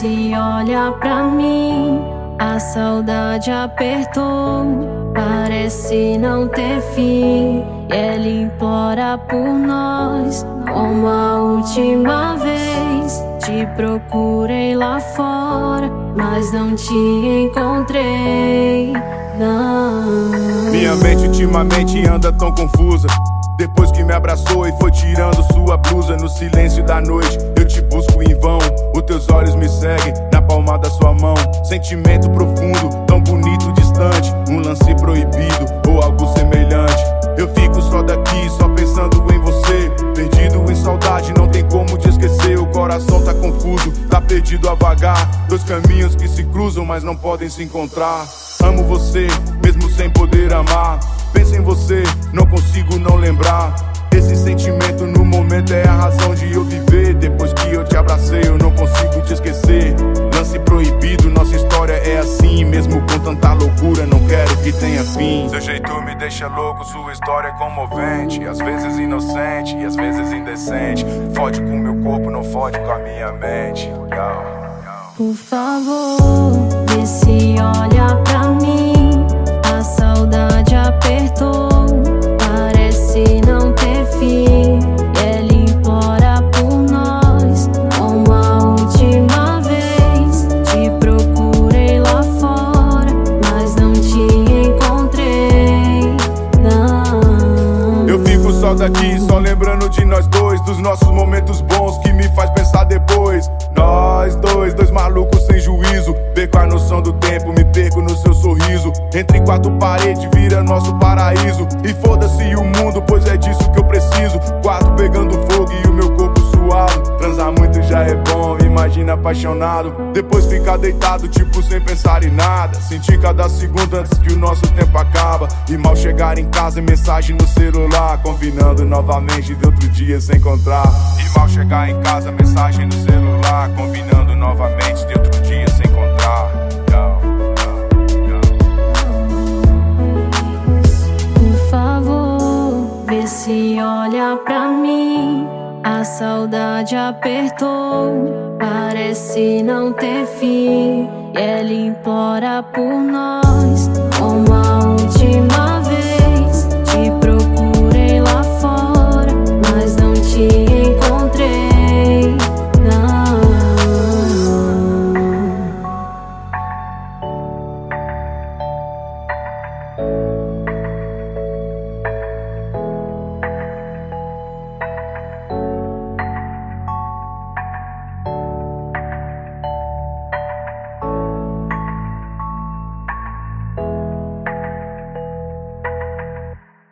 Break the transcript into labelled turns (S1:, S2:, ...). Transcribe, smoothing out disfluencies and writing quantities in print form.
S1: se olha pra mim. A saudade apertou, parece não ter fim. E ela implora por nós, como a última vez. Te procurei lá fora, mas não te encontrei, não.
S2: Minha mente ultimamente anda tão confusa. Depois que me abraçou e foi tirando sua blusa. No silêncio da noite eu te busco em vão. Os teus olhos me seguem na palma da sua mão. Sentimento profundo, tão bonito, distante. Um lance proibido ou algo semelhante. Eu fico só daqui, só pensando em você. Perdido em saudade, não tem como te esquecer. O coração tá confuso, tá perdido a vagar. Dois caminhos que se cruzam, mas não podem se encontrar. Amo você, mesmo sem poder amar. Penso em você, não consigo não lembrar. Esse sentimento no momento é a razão de eu viver. Depois que eu te abracei, eu não consigo te esquecer. Lance proibido, nossa história é assim. Mesmo com tanta loucura, não quero que tenha fim. Seu jeito me deixa louco, sua história é comovente. Às vezes inocente e às vezes indecente. Fode com meu corpo, não fode com a minha mente.
S1: Por favor, vê se olha pra mim. A saudade apertou, parece não ter fim. E ela implora por nós, como a última vez. Te procurei lá fora, mas não te encontrei, não.
S2: Eu fico só daqui, só lembrando de nós dois. Dos nossos momentos bons que me faz pensar depois. Nós dois malucos sem juízo. Perco a noção do tempo, me perco no seu sorriso. Entre quatro paredes vira nosso paraíso. E foda-se o mundo, pois é disso que eu preciso. Quarto pegando fogo e o meu corpo suado. Transar muito já é bom, imagina apaixonado. Depois ficar deitado, tipo sem pensar em nada. Sentir cada segundo antes que o nosso tempo acaba. E mal chegar em casa e mensagem no celular. Combinando novamente de outro dia se encontrar. E mal chegar em casa, mensagem no celular. Combinando novamente de outro dia se encontrar.
S1: Por favor, vê se olha pra mim. A saudade apertou, parece não ter fim. E ela implora por nós, como a última